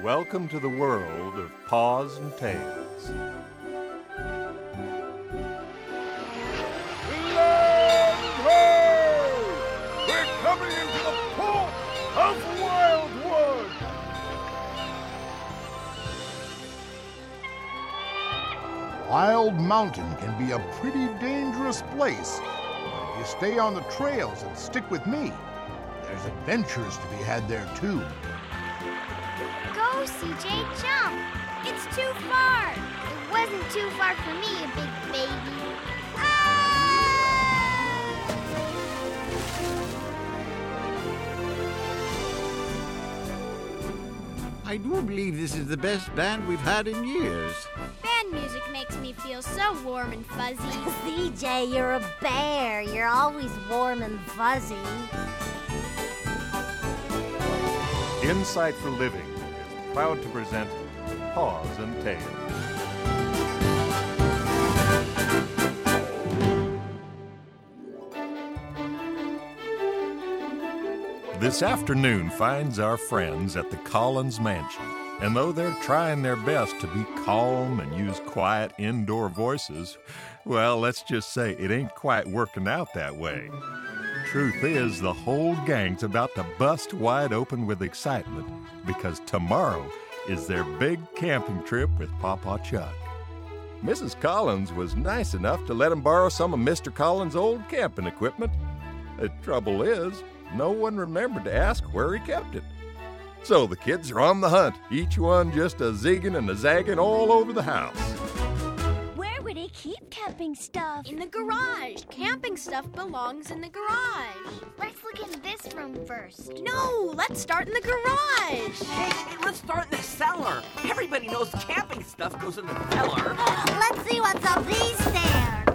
welcome to the world of Paws and Tails. Land ho! We're coming into the port of Wildwood! Wild Mountain can be a pretty dangerous place. But if you stay on the trails and stick with me, there's adventures to be had there too. Go, CJ, jump! It's too far! It wasn't too far for me, you big baby. I do believe this is the best band we've had in years. Band music makes me feel so warm and fuzzy. CJ, you're a bear. You're always warm and fuzzy. Insight for Living is proud to present Paws and Tails. This afternoon finds our friends at the Collins Mansion, and though they're trying their best to be calm and use quiet indoor voices, well, let's just say it ain't quite working out that way. Truth is, the whole gang's about to bust wide open with excitement because tomorrow is their big camping trip with Papa Chuck. Mrs. Collins was nice enough to let him borrow some of Mr. Collins' old camping equipment. The trouble is, no one remembered to ask where he kept it. So the kids are on the hunt, each one just a zigging and a zagging all over the house. Where would he keep camping stuff? In the garage. Camping stuff belongs in the garage. Let's look in this room first. No, let's start in the garage. Hey, let's start in the cellar. Everybody knows camping stuff goes in the cellar. Let's see what's up these stairs.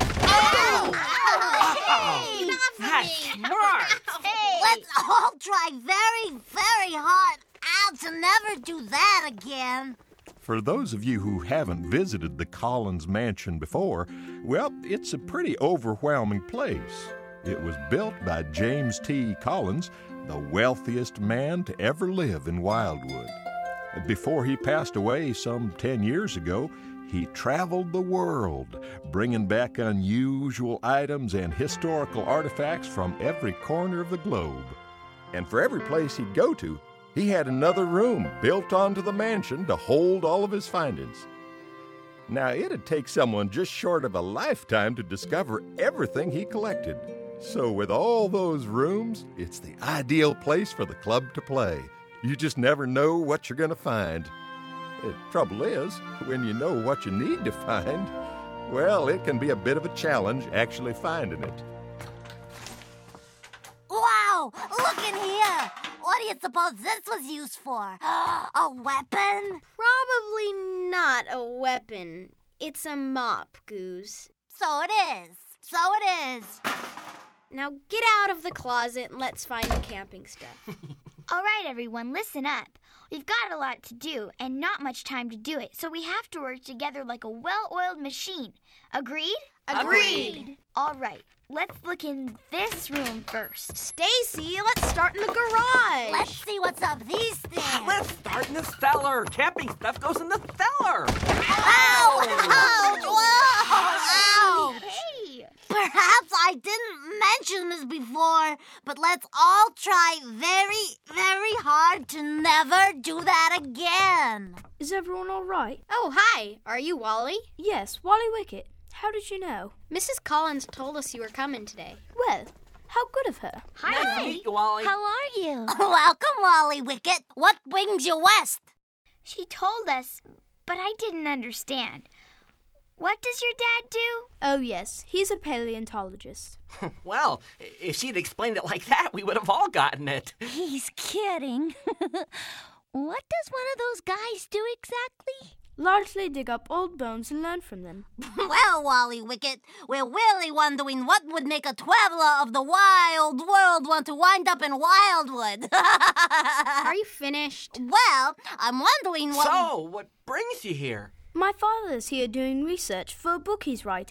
Hey! That's smart. Let's all try very, very hard to never do that again. For those of you who haven't visited the Collins Mansion before, well, it's a pretty overwhelming place. It was built by James T. Collins, the wealthiest man to ever live in Wildwood. Before he passed away some 10 years ago, he traveled the world, bringing back unusual items and historical artifacts from every corner of the globe. And for every place he'd go to, he had another room built onto the mansion to hold all of his findings. Now, it'd take someone just short of a lifetime to discover everything he collected. So with all those rooms, it's the ideal place for the club to play. You just never know what you're going to find. The trouble is, when you know what you need to find, well, it can be a bit of a challenge actually finding it. Wow! Look in here! What do you suppose this was used for? A weapon? Probably not a weapon. It's a mop, Goose. So it is. So it is. Now get out of the closet and let's find the camping stuff. All right, everyone, listen up. We've got a lot to do and not much time to do it, so we have to work together like a well-oiled machine. Agreed? Agreed. All right, let's look in this room first. Stacy, let's start in the garage. Let's see what's up these stairs. Let's start in the cellar. Camping stuff goes in the cellar. Ow! Ouch! Whoa! Ouch! Hey! Perhaps I didn't mention this before, but let's all try very, very hard to never do that again. Is everyone all right? Oh, hi. Are you Wally? Yes, Wally Wicket. How did you know? Mrs. Collins told us you were coming today. Well, how good of her. Nice to meet you, Wally. How are you? Welcome, Wally Wicket. What brings you west? She told us, but I didn't understand. What does your dad do? Oh, yes, he's a paleontologist. Well, if she'd explained it like that, we would have all gotten it. He's kidding. What does one of those guys do exactly? Largely dig up old bones and learn from them. Well, Wally Wicket, we're really wondering what would make a traveler of the wild world want to wind up in Wildwood. Are you finished? Well, I'm wondering what... So, what brings you here? My father's here doing research for a book he's writing.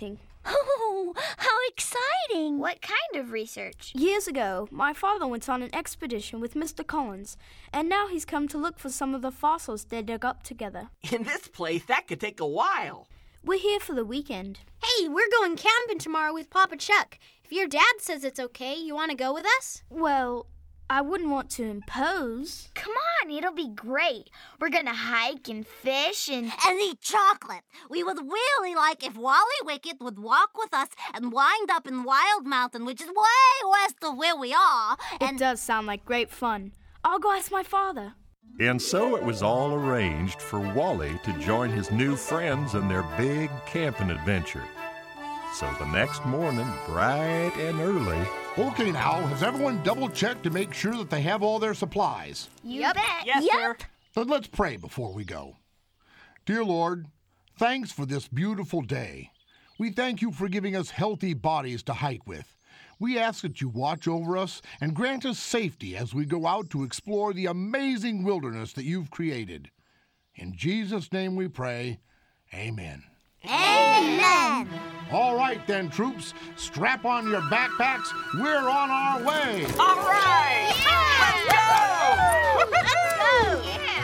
Oh, how exciting! What kind of research? Years ago, my father went on an expedition with Mr. Collins, and now he's come to look for some of the fossils they dug up together. In this place, that could take a while. We're here for the weekend. Hey, we're going camping tomorrow with Papa Chuck. If your dad says it's okay, you want to go with us? Well, I wouldn't want to impose. Come on, it'll be great. We're gonna hike and fish and eat chocolate. We would really like if Wally Wicket would walk with us and wind up in Wild Mountain, which is way west of where we are. It does sound like great fun. I'll go ask my father. And so it was all arranged for Wally to join his new friends in their big camping adventure. So the next morning, bright and early... Okay, now, has everyone double-checked to make sure that they have all their supplies? you bet. Yes, sir. Then let's pray before we go. Dear Lord, thanks for this beautiful day. We thank you for giving us healthy bodies to hike with. We ask that you watch over us and grant us safety as we go out to explore the amazing wilderness that you've created. In Jesus' name we pray, amen. Amen! All right then, troops, strap on your backpacks. We're on our way. All right! Let's go!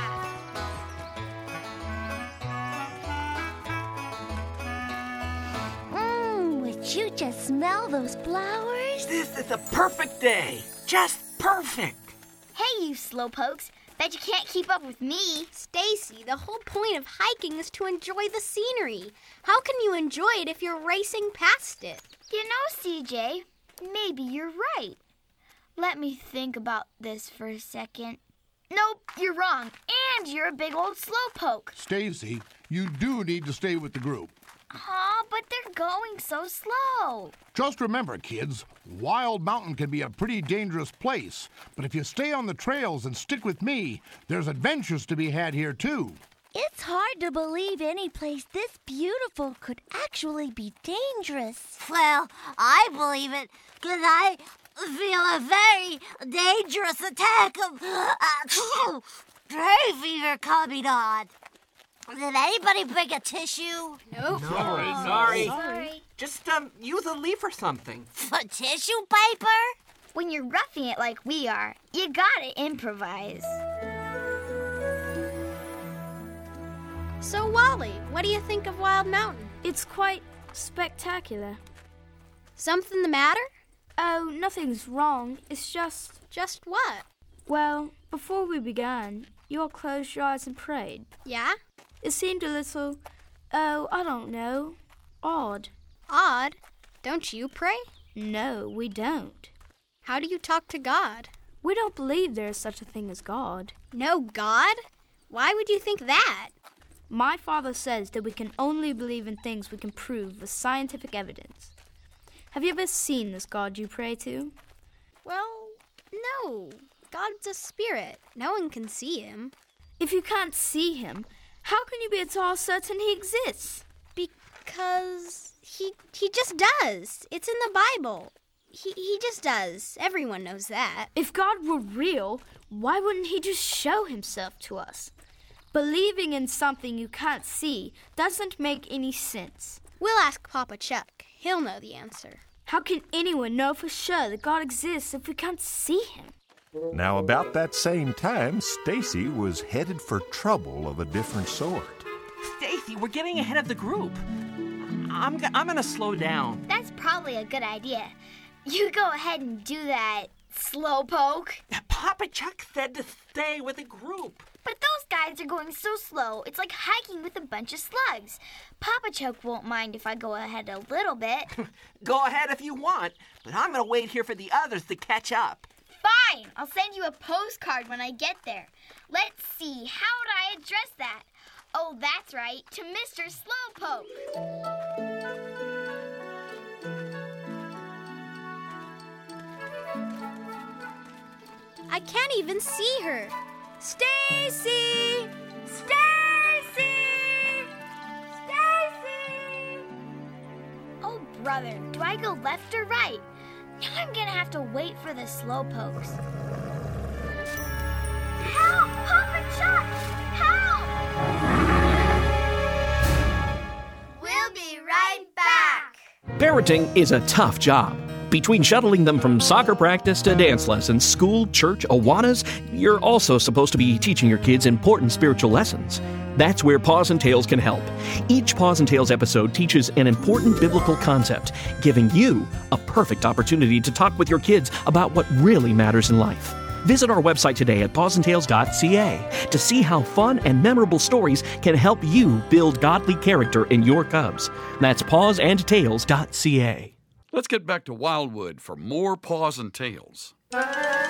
Would you just smell those flowers? This is a perfect day. Just perfect. Hey, you slowpokes. Bet you can't keep up with me. Stacy, the whole point of hiking is to enjoy the scenery. How can you enjoy it if you're racing past it? You know, CJ, maybe you're right. Let me think about this for a second. Nope, you're wrong. And you're a big old slowpoke. Stacy, you do need to stay with the group. Aw, but they're going so slow. Just remember, kids, Wild Mountain can be a pretty dangerous place. But if you stay on the trails and stick with me, there's adventures to be had here, too. It's hard to believe any place this beautiful could actually be dangerous. Well, I believe it because I feel a very dangerous attack of gray fever coming on. Did anybody bring a tissue? Nope. Sorry. Just use a leaf or something. For tissue paper? When you're roughing it like we are, you gotta improvise. So, Wally, what do you think of Wild Mountain? It's quite spectacular. Something the matter? Oh, nothing's wrong. It's just... Just what? Well, before we began, you all closed your eyes and prayed. Yeah? It seemed a little, I don't know, odd. Odd? Don't you pray? No, we don't. How do you talk to God? We don't believe there is such a thing as God. No God? Why would you think that? My father says that we can only believe in things we can prove with scientific evidence. Have you ever seen this God you pray to? Well, no. God's a spirit. No one can see him. If you can't see him, how can you be at all certain he exists? Because he just does. It's in the Bible. He just does. Everyone knows that. If God were real, why wouldn't he just show himself to us? Believing in something you can't see doesn't make any sense. We'll ask Papa Chuck. He'll know the answer. How can anyone know for sure that God exists if we can't see him? Now, about that same time, Stacy was headed for trouble of a different sort. Stacy, we're getting ahead of the group. I'm gonna slow down. That's probably a good idea. You go ahead and do that, slowpoke. Papa Chuck said to stay with the group. But those guys are going so slow, it's like hiking with a bunch of slugs. Papa Chuck won't mind if I go ahead a little bit. Go ahead if you want, but I'm gonna wait here for the others to catch up. Fine, I'll send you a postcard when I get there. Let's see, how would I address that? Oh, that's right, to Mr. Slowpoke. I can't even see her. Stacy! Stacy! Stacy! Oh, brother, do I go left or right? Now I'm gonna have to wait for the slowpokes. Help! Papa Chuck! Help! We'll be right back. Parenting is a tough job. Between shuttling them from soccer practice to dance lessons, school, church, Awanas, you're also supposed to be teaching your kids important spiritual lessons. That's where Paws and Tales can help. Each Paws and Tales episode teaches an important biblical concept, giving you a perfect opportunity to talk with your kids about what really matters in life. Visit our website today at pawsandtales.ca to see how fun and memorable stories can help you build godly character in your cubs. That's pawsandtales.ca. Let's get back to Wildwood for more Paws and Tales. Help!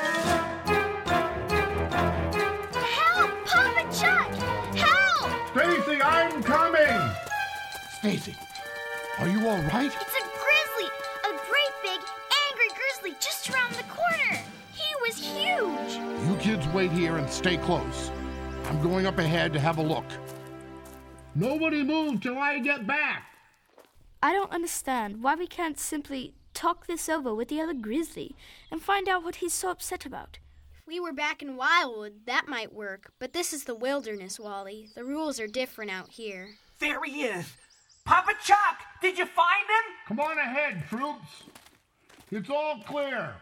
Papa Chuck! Help! Stacy, I'm coming! Stacy, are you all right? It's a grizzly! A great big, angry grizzly just around the corner! He was huge! You kids wait here and stay close. I'm going up ahead to have a look. Nobody move till I get back! I don't understand why we can't simply talk this over with the other grizzly and find out what he's so upset about. If we were back in Wildwood, that might work. But this is the wilderness, Wally. The rules are different out here. There he is. Papa Chuck, did you find him? Come on ahead, troops. It's all clear.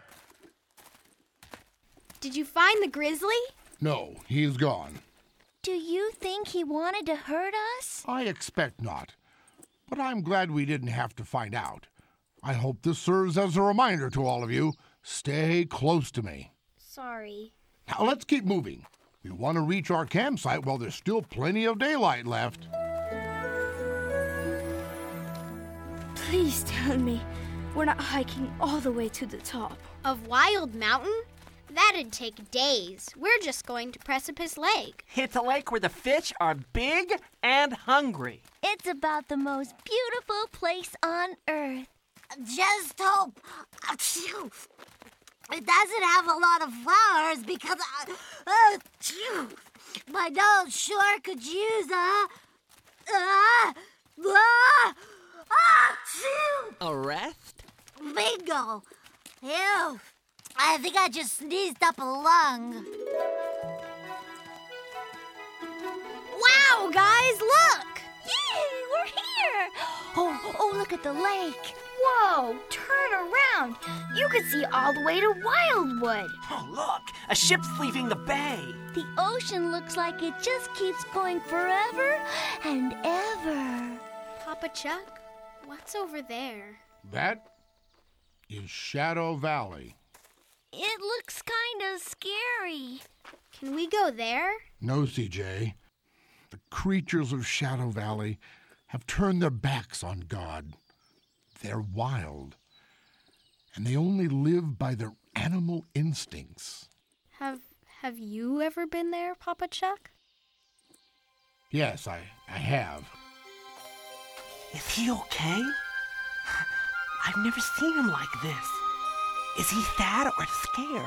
Did you find the grizzly? No, he's gone. Do you think he wanted to hurt us? I expect not. But I'm glad we didn't have to find out. I hope this serves as a reminder to all of you. Stay close to me. Sorry. Now let's keep moving. We want to reach our campsite while there's still plenty of daylight left. Please tell me we're not hiking all the way to the top. Of Wild Mountain? That'd take days. We're just going to Precipice Lake. It's a lake where the fish are big and hungry. It's about the most beautiful place on earth. Just hope it doesn't have a lot of flowers because my nose sure could use A rest? Bingo! Ew! I think I just sneezed up a lung. Wow, guys, look! Yay! We're here! Oh, look at the lake. Whoa! Turn around! You can see all the way to Wildwood. Oh, look! A ship's leaving the bay. The ocean looks like it just keeps going forever and ever. Papa Chuck, what's over there? That is Shadow Valley. It looks kind of scary. Can we go there? No, CJ. The creatures of Shadow Valley have turned their backs on God. They're wild, and they only live by their animal instincts. Have you ever been there, Papa Chuck? Yes, I have. Is he okay? I've never seen him like this. Is he sad or scared?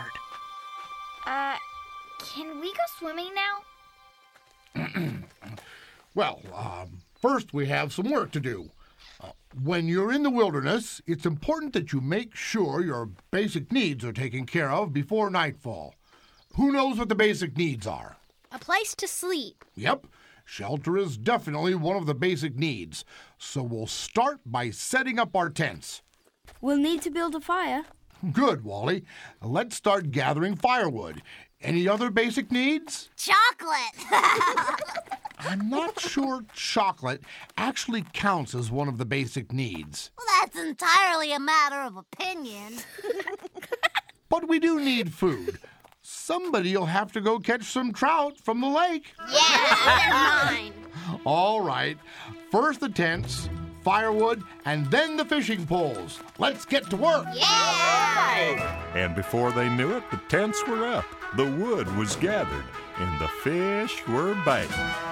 Can we go swimming now? Well, first we have some work to do. When you're in the wilderness, it's important that you make sure your basic needs are taken care of before nightfall. Who knows what the basic needs are? A place to sleep. Yep, shelter is definitely one of the basic needs. So we'll start by setting up our tents. We'll need to build a fire. Good, Wally. Let's start gathering firewood. Any other basic needs? Chocolate! I'm not sure chocolate actually counts as one of the basic needs. Well, that's entirely a matter of opinion. But we do need food. Somebody'll have to go catch some trout from the lake. Yeah, they're mine. All right. First the tents, firewood, and then the fishing poles. Let's get to work. Yeah! And before they knew it, the tents were up, the wood was gathered, and the fish were biting.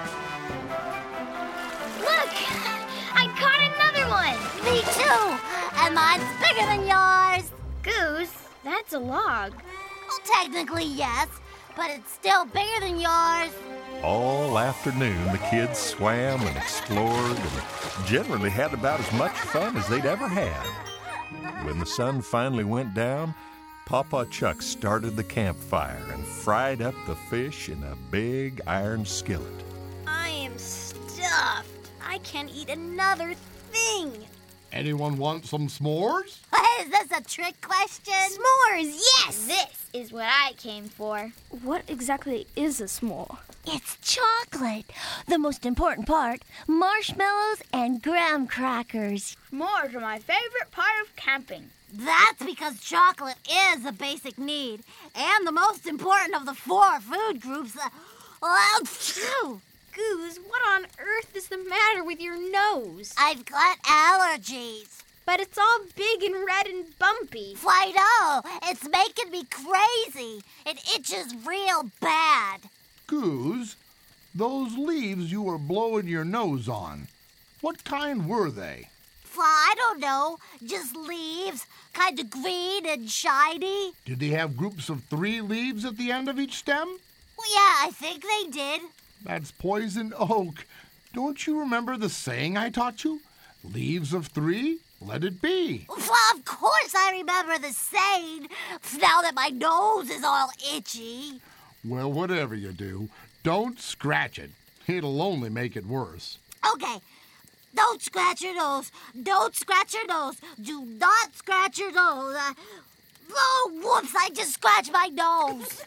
Look! I caught another one! Me too! And mine's bigger than yours. Goose, that's a log. Well, technically, yes, but it's still bigger than yours. All afternoon, the kids swam and explored and generally had about as much fun as they'd ever had. When the sun finally went down, Papa Chuck started the campfire and fried up the fish in a big iron skillet. I am stuffed. I can't eat another thing. Anyone want some s'mores? Is this a trick question? S'mores, yes! This is what I came for. What exactly is a s'more? It's chocolate. The most important part, marshmallows and graham crackers. S'mores are my favorite part of camping. That's because chocolate is a basic need and the most important of the 4 food groups. Goose, what on earth is the matter with your nose? I've got allergies. But it's all big and red and bumpy. I know. It's making me crazy. It itches real bad. Goose, those leaves you were blowing your nose on, what kind were they? I don't know. Just leaves. Kind of green and shiny. Did they have groups of 3 leaves at the end of each stem? Well, yeah, I think they did. That's poison oak. Don't you remember the saying I taught you? Leaves of 3, let it be. Well, of course I remember the saying, now that my nose is all itchy. Well, whatever you do, don't scratch it. It'll only make it worse. Okay. Don't scratch your nose. Don't scratch your nose. Do not scratch your nose. Oh, whoops, I just scratched my nose.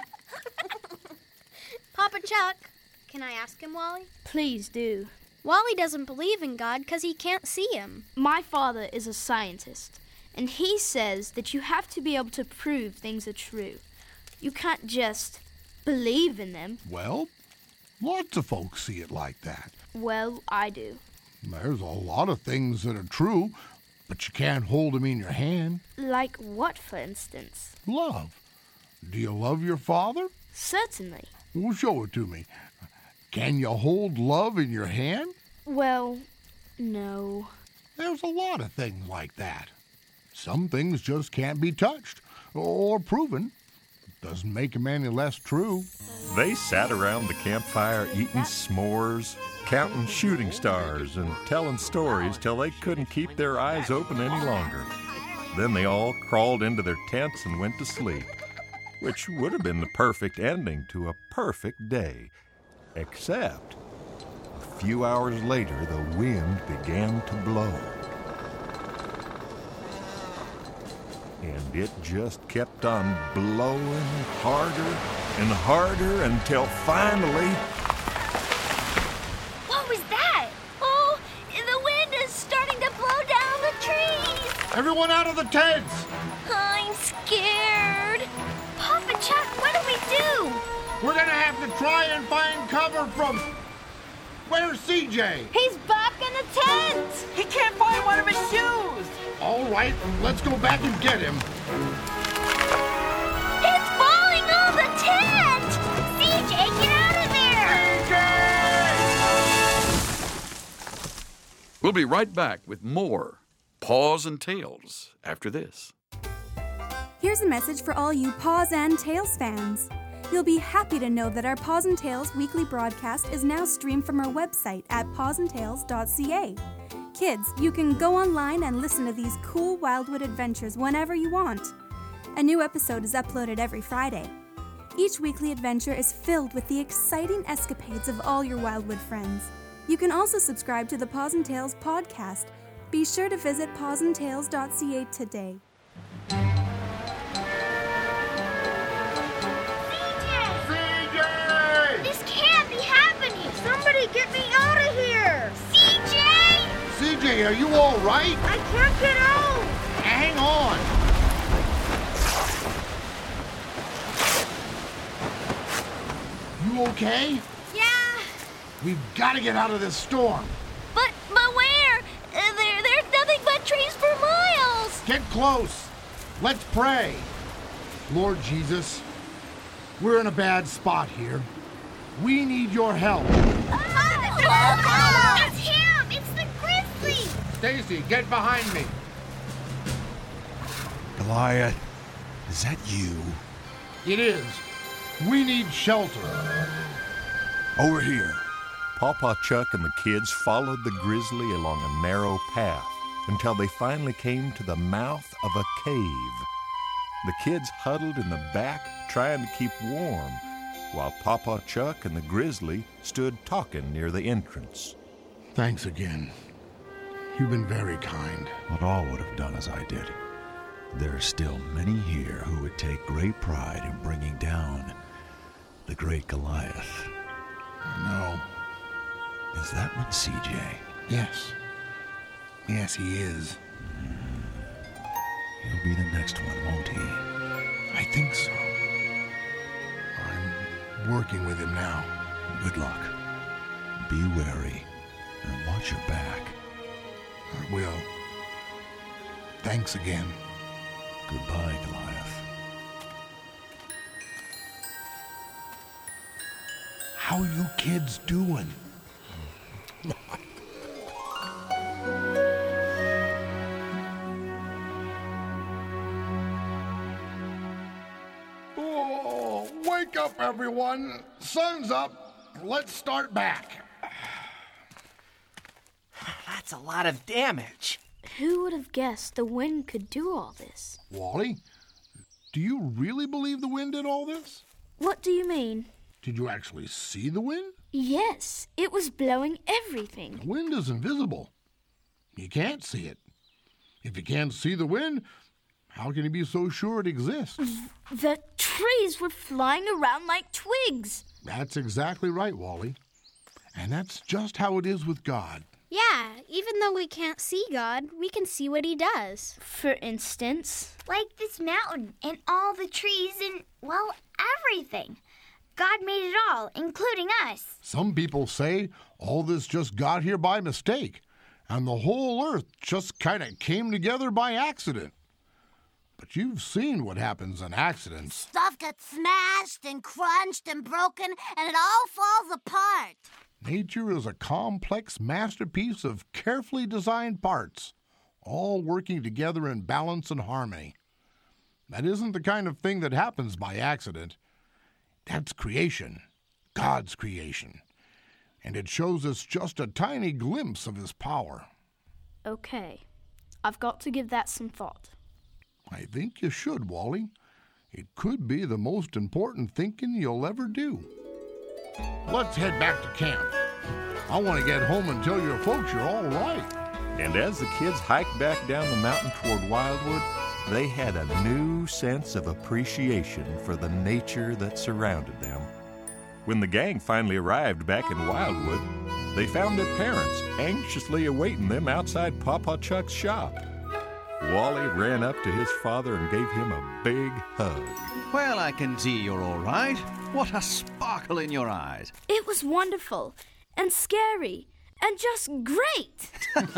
Papa Chuck, can I ask him, Wally? Please do. Wally doesn't believe in God because he can't see him. My father is a scientist, and he says that you have to be able to prove things are true. You can't just believe in them. Well, lots of folks see it like that. Well, I do. There's a lot of things that are true, but you can't hold them in your hand. Like what, for instance? Love. Do you love your father? Certainly. Well, show it to me. Can you hold love in your hand? Well, no. There's a lot of things like that. Some things just can't be touched or proven. Doesn't make them any less true. They sat around the campfire eating s'mores, counting shooting stars, and telling stories till they couldn't keep their eyes open any longer. Then they all crawled into their tents and went to sleep, which would have been the perfect ending to a perfect day. Except, a few hours later, the wind began to blow. And it just kept on blowing harder and harder until finally... What was that? Oh, the wind is starting to blow down the trees. Everyone out of the tents! I'm scared. Papa Chuck, what do we do? We're gonna have to try and find cover from... Where's CJ? He's back in the tent. He can't find one of his shoes. All right, let's go back and get him. He's falling off the tent. CJ, get out of there. We'll be right back with more Paws and Tails after this. Here's a message for all you Paws and Tails fans. You'll be happy to know that our Paws and Tails weekly broadcast is now streamed from our website at pawsandtails.ca. Kids, you can go online and listen to these cool Wildwood adventures whenever you want. A new episode is uploaded every Friday. Each weekly adventure is filled with the exciting escapades of all your Wildwood friends. You can also subscribe to the Paws and Tails podcast. Be sure to visit pawsandtails.ca today. This can't be happening. Somebody get me out of here. CJ! CJ, are you all right? I can't get out. Hang on. You okay? Yeah. We've got to get out of this storm. But where? There's nothing but trees for miles. Get close. Let's pray. Lord Jesus, we're in a bad spot here. We need your help. It's him! It's the grizzly! Stacy, get behind me. Goliath, is that you? It is. We need shelter. Over here. Pawpaw Chuck and the kids followed the grizzly along a narrow path until they finally came to the mouth of a cave. The kids huddled in the back, trying to keep warm, while Pawpaw Chuck and the grizzly stood talking near the entrance. Thanks again. You've been very kind. Not all would have done as I did. There are still many here who would take great pride in bringing down the great Goliath. No. Is that one CJ? Yes. Yes, he is. He'll be the next one, won't he? I think so. I'm working with him now. Good luck. Be wary and watch your back. I will. Thanks again. Goodbye, Goliath. How are you kids doing? Oh, wake up, everyone. Sun's up. Let's start back. That's a lot of damage. Who would have guessed the wind could do all this? Wally, do you really believe the wind did all this? What do you mean? Did you actually see the wind? Yes, it was blowing everything. The wind is invisible. You can't see it. If you can't see the wind, how can you be so sure it exists? The trees were flying around like twigs. That's exactly right, Wally. And that's just how it is with God. Yeah, even though we can't see God, we can see what he does. For instance? Like this mountain and all the trees and, well, everything. God made it all, including us. Some people say all this just got here by mistake, and the whole earth just kind of came together by accident. But you've seen what happens in accidents. Stuff gets smashed and crunched and broken, and it all falls apart. Nature is a complex masterpiece of carefully designed parts, all working together in balance and harmony. That isn't the kind of thing that happens by accident. That's creation, God's creation. And it shows us just a tiny glimpse of his power. Okay, I've got to give that some thought. I think you should, Wally. It could be the most important thinking you'll ever do. Let's head back to camp. I want to get home and tell your folks you're all right. And as the kids hiked back down the mountain toward Wildwood, they had a new sense of appreciation for the nature that surrounded them. When the gang finally arrived back in Wildwood, they found their parents anxiously awaiting them outside Papa Chuck's shop. Wally ran up to his father and gave him a big hug. Well, I can see you're all right. What a sparkle in your eyes. It was wonderful and scary and just great.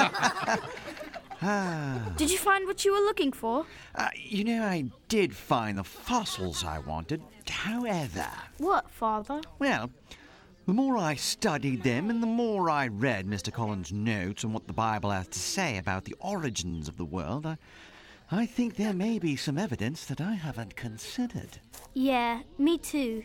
Did you find what you were looking for? I did find the fossils I wanted. However... What, Father? Well, the more I studied them and the more I read Mr. Collins' notes on what the Bible has to say about the origins of the world, I think there may be some evidence that I haven't considered. Yeah, me too.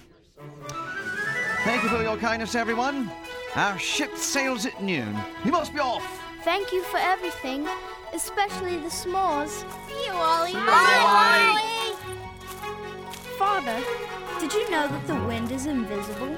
Thank you for your kindness, everyone. Our ship sails at noon. We must be off. Thank you for everything, especially the s'mores. See you, Wally. Bye, Wally. Father, did you know that the wind is invisible?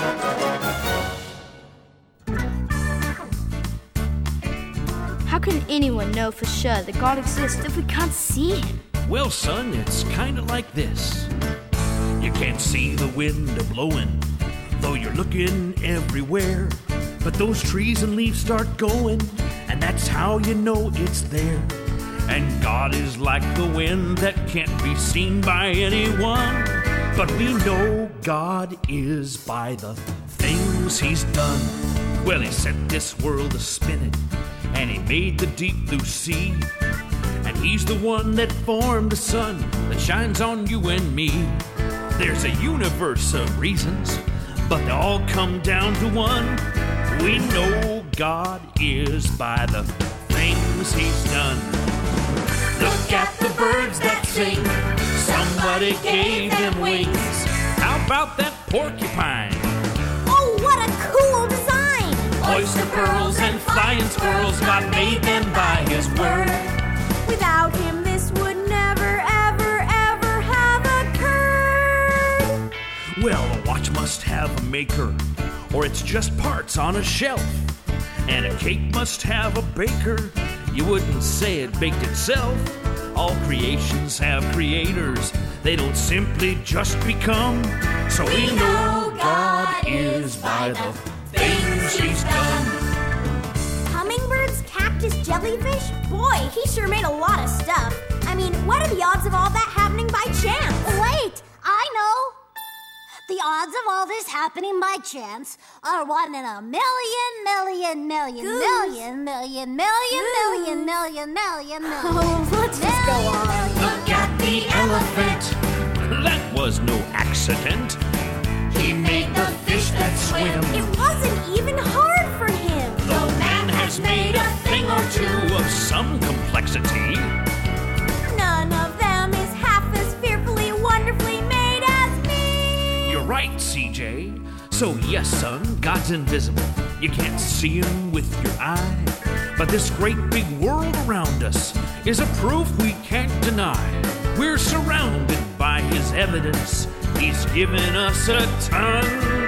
How can anyone know for sure that God exists if we can't see him? Well, son, it's kind of like this. You can't see the wind a-blowing, though you're looking everywhere. But those trees and leaves start going, and that's how you know it's there. And God is like the wind that can't be seen by anyone. But we know God is by the things he's done. Well, he set this world a-spinning, and he made the deep blue sea. And he's the one that formed the sun that shines on you and me. There's a universe of reasons, but they all come down to one. We know God is by the things he's done. Look at the birds that sing. Somebody gave them wings. How about that porcupine? Oh, what a cool design! Oyster pearls and flying squirrels, God made them by his word. Without him, this would never, ever, ever have occurred. Well, a watch must have a maker, or it's just parts on a shelf. And a cake must have a baker. You wouldn't say it baked itself. All creations have creators. They don't simply just become. So we know God is by the things He's done. Hummingbirds, cactus, jellyfish? Boy, he sure made a lot of stuff. I mean, what are the odds of all that happening by chance? Wait, I know. The odds of all this happening by chance are 1 in a million, million, million, million, million, million, million, million, million, million. Oh, let's just go on. Look at the elephant. That was no accident. He made the fish that swim. It wasn't even hard for him. Though man has made a thing or two of some complexity, none of them is half as fearfully, wonderfully made as me. You're right, CJ. So yes, son, God's invisible. You can't see Him with your eye. But this great big world around us is a proof we can't deny. We're surrounded by His evidence. He's given us a ton.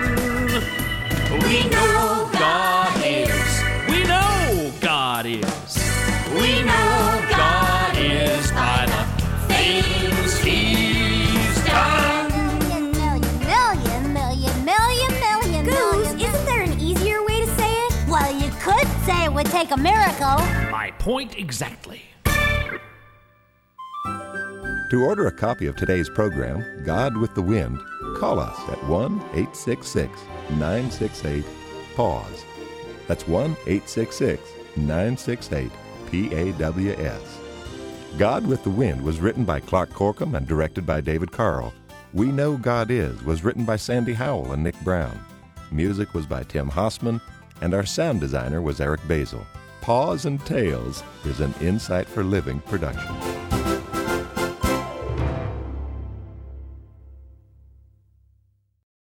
We know God is. We know God is. We know God is by the things He's done. Million, million, million, million, Goose, isn't there an easier way to say it? Well, you could say it would take a miracle. My point exactly. To order a copy of today's program, God with the Wind, call us at 1-866-968-PAUSE. That's 1-866-968-PAWS. God with the Wind was written by Clark Corkum and directed by David Carl. We Know God Is was written by Sandy Howell and Nick Brown. Music was by Tim Hossman, and our sound designer was Eric Basil. Paws and Tales is an Insight for Living production.